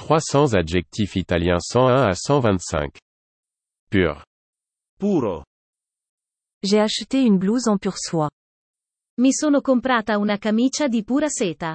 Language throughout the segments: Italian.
300 adjectifs italiens 101 à 125. Pur. Puro. J'ai acheté une blouse en pure soie. Mi sono comprata una camicia di pura seta.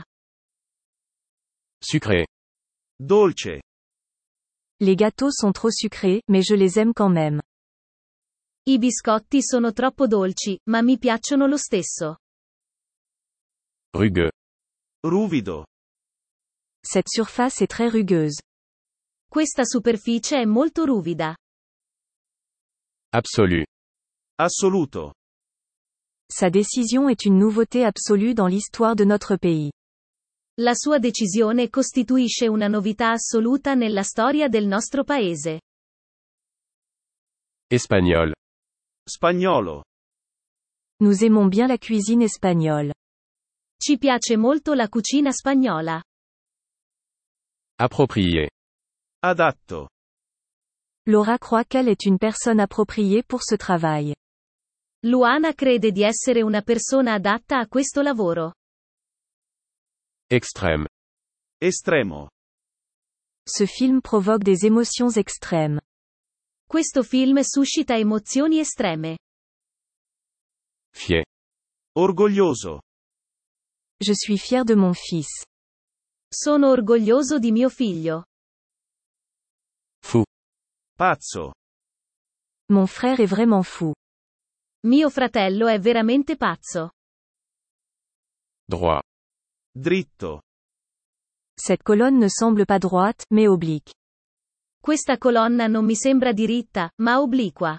Sucré. Dolce. Les gâteaux sont trop sucrés, mais je les aime quand même. I biscotti sono troppo dolci, ma mi piacciono lo stesso. Rugueux. Ruvido. Cette surface est très rugueuse. Questa superficie è molto ruvida. Absolu. Assoluto. Sa décision est une nouveauté absolue dans l'histoire de notre pays. La sua decisione costituisce una novità assoluta nella storia del nostro paese. Espagnol. Spagnolo. Nous aimons bien la cuisine espagnole. Ci piace molto la cucina spagnola. Approprié. Adatto. Laura croit qu'elle est une personne appropriée pour ce travail. Luana crede di essere una persona adatta a questo lavoro. Extrême. Estremo. Ce film provoque des émotions extrêmes. Questo film suscita emozioni estreme. Fier. Orgoglioso. Je suis fière de mon fils. Sono orgoglioso di mio figlio. Fou. Pazzo. Mon frère est vraiment fou. Mio fratello è veramente pazzo. Droit. Dritto. Cette colonne ne semble pas droite, mais oblique. Questa colonna non mi sembra diritta, ma obliqua.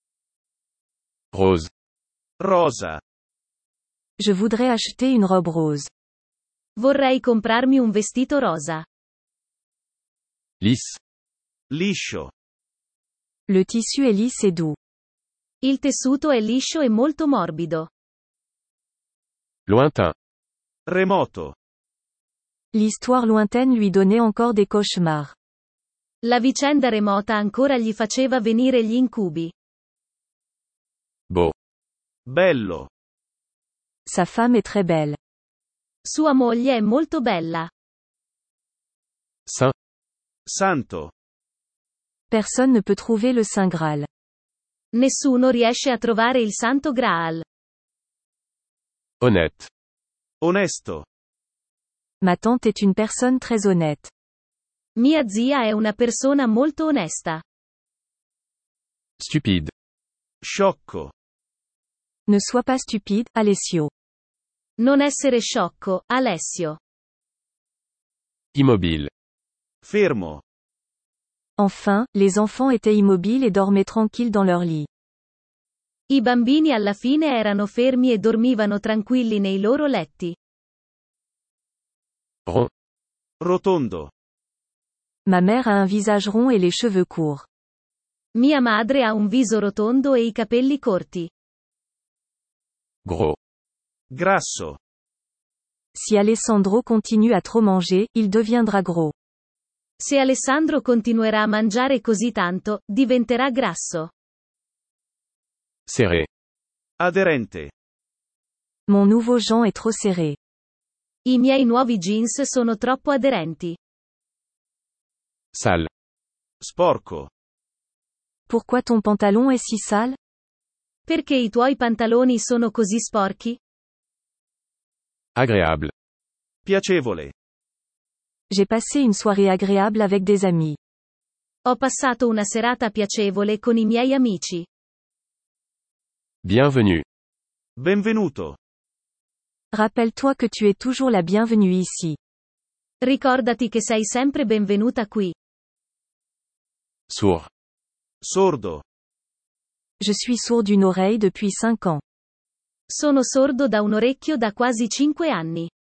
Rose. Rosa. Je voudrais acheter une robe rose. Vorrei comprarmi un vestito rosa. Lisse. Liscio. Le tissu est lisse et doux. Il tessuto è liscio e molto morbido. Lointain. Remoto. L'histoire lointaine lui donnait encore des cauchemars. La vicenda remota ancora gli faceva venire gli incubi. Beau. Bello. Sa femme est très belle. Sua moglie è molto bella. Saint. Santo. Personne ne peut trouver le Saint Graal. Nessuno riesce a trovare il Santo Graal. Honnête. Onesto. Ma tante est une personne très honnête. Mia zia è una persona molto onesta. Stupide. Sciocco. Ne sois pas stupide, Alessio. Non essere sciocco, Alessio. Immobile. Fermo. Enfin, les enfants étaient immobiles et dormaient tranquilles dans leur lit. I bambini alla fine erano fermi e dormivano tranquilli nei loro letti. Rond. Rotondo. Ma mère a un visage rond et les cheveux courts. Mia madre ha un viso rotondo e i capelli corti. Gros. Grasso. Si Alessandro continue à trop manger, il deviendra gros. Se Alessandro continuerà a mangiare così tanto, diventerà grasso. Serré. Aderente. Mon nouveau Jean est trop serré. I miei nuovi jeans sono troppo aderenti. Sale. Sporco. Pourquoi ton pantalon est si sale? Perché i tuoi pantaloni sono così sporchi? Agréable. Piacevole. J'ai passé une soirée agréable avec des amis. Ho passato una serata piacevole con i miei amici. Bienvenue. Benvenuto. Rappelle-toi que tu es toujours la bienvenue ici. Ricordati che sei sempre benvenuta qui. Sourd. Sordo. Je suis sourd d'une oreille depuis 5 ans. Sono sordo da un orecchio da quasi 5 anni.